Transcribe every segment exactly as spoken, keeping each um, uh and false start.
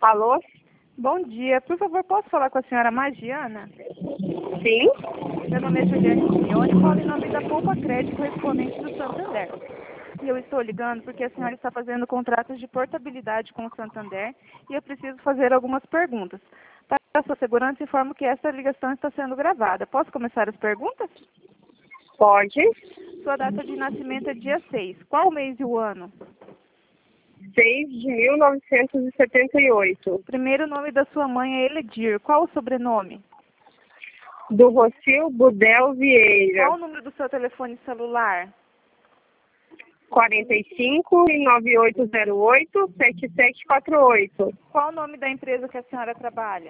Alô? Bom dia. Por favor, posso falar com a senhora Magiana? Sim? Meu nome é Juliane Simeone, falo em nome da Poupa Crédito, correspondente do Santander. E eu estou ligando porque a senhora está fazendo contratos de portabilidade com o Santander e eu preciso fazer algumas perguntas. Para a sua segurança, informo que esta ligação está sendo gravada. Posso começar as perguntas? Pode. Sua data de nascimento é dia seis. Qual o mês e o ano? seis de mil novecentos e setenta e oito. O primeiro nome da sua mãe é Eledir. Qual o sobrenome? Do Rocio Budel Vieira. Qual o número do seu telefone celular? quarenta e cinco, nove oito zero oito, sete sete quatro oito. Qual o nome da empresa que a senhora trabalha?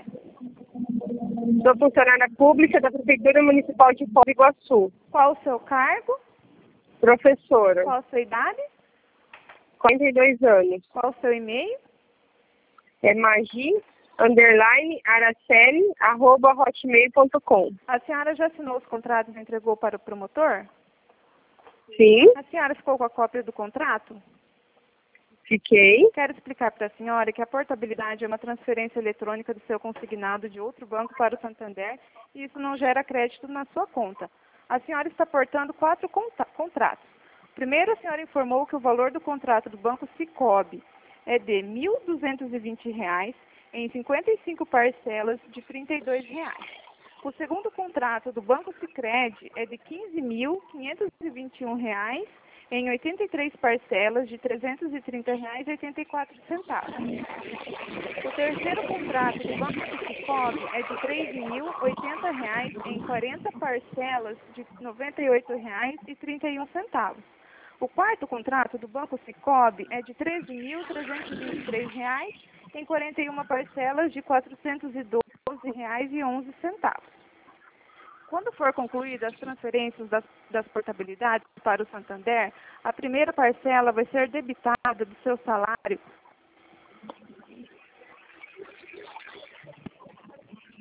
Sou funcionária pública da Prefeitura Municipal de Foz do Iguaçu. Qual o seu cargo? Professora. Qual a sua idade? quarenta e dois anos. Qual o seu e-mail? É magi, underline, araceli, arroba hotmail ponto com. A senhora já assinou os contratos e entregou para o promotor? Sim, A senhora ficou com a cópia do contrato? fiquei. Quero explicar para a senhora que a portabilidade é uma transferência eletrônica do seu consignado de outro banco para o Santander e isso não gera crédito na sua conta. A senhora está portando quatro conta- contratos. Primeiro, a senhora informou que o valor do contrato do Banco Sicoob é de mil duzentos e vinte reais em cinquenta e cinco parcelas de trinta e dois reais. O segundo contrato do Banco Sicredi é de quinze mil quinhentos e vinte e um reais em oitenta e três parcelas de trezentos e trinta reais e oitenta e quatro centavos. O terceiro contrato do Banco Sicoob é de três mil oitenta reais em quarenta parcelas de noventa e oito reais e trinta e um centavos. O quarto contrato do Banco Sicoob é de treze mil trezentos e vinte e três reais em quarenta e uma parcelas de quatrocentos e doze reais e onze centavos. Quando for concluídas as transferências das, das portabilidades para o Santander, a primeira parcela vai ser debitada do seu salário